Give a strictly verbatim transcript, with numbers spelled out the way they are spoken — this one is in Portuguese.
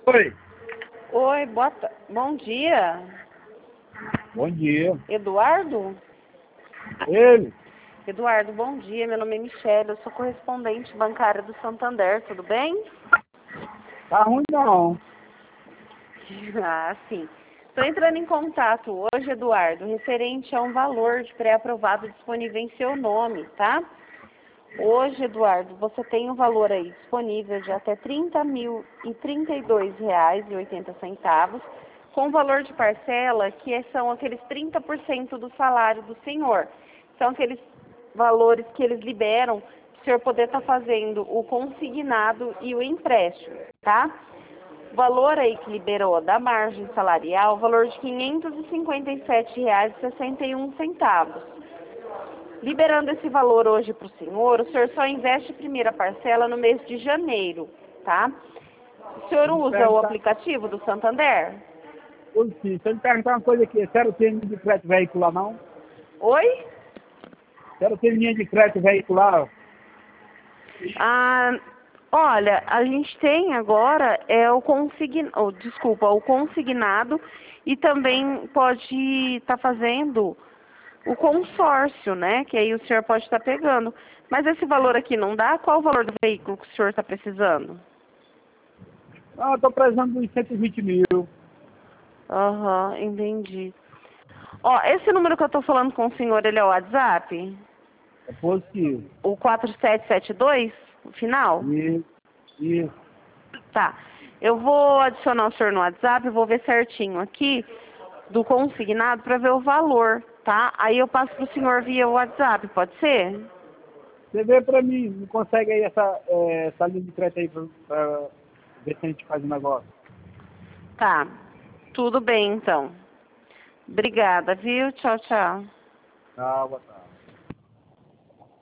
Oi. Oi, boa ta... bom dia. Bom dia. Eduardo? Ele? Eduardo, bom dia. Meu nome é Michele, eu sou correspondente bancária do Santander, tudo bem? Tá ruim não. Ah, sim. Estou entrando em contato hoje, Eduardo, referente a um valor de pré-aprovado disponível em seu nome, tá? Hoje, Eduardo, você tem um valor aí disponível de até trinta mil e trinta e dois reais e oitenta centavos, com valor de parcela que são aqueles trinta por cento do salário do senhor. São aqueles valores que eles liberam para o senhor poder estar fazendo o consignado e o empréstimo, tá? O valor aí que liberou da margem salarial, o valor de quinhentos e cinquenta e sete reais e sessenta e um centavos. Liberando esse valor hoje para o senhor, o senhor só investe a primeira parcela no mês de janeiro, tá? O senhor usa o aplicativo do Santander? Oi, sim. Se eu lhe perguntar uma coisa aqui, você não tem linha de crédito veicular, não? Oi? Você não tem linha de crédito veicular? Ah, olha, a gente tem agora é o consign... oh, desculpa, o consignado e também pode estar fazendo o consórcio, né? Que aí o senhor pode estar pegando. Mas esse valor aqui não dá? Qual o valor do veículo que o senhor está precisando? Não, eu tô precisando de cento e vinte mil. Aham, entendi. Ó, esse número que eu tô falando com o senhor, ele é o WhatsApp? É positivo. O quatro sete sete dois, o final? Isso, isso. Tá. Eu vou adicionar o senhor no WhatsApp, vou ver certinho aqui do consignado para ver o valor, tá? Aí eu passo pro senhor via WhatsApp, pode ser? Você vê pra mim, não consegue aí essa, é, essa linha de crédito aí pra, pra ver se a gente faz um negócio. Tá. Tudo bem, então. Obrigada, viu? Tchau, tchau. Ah, boa tarde.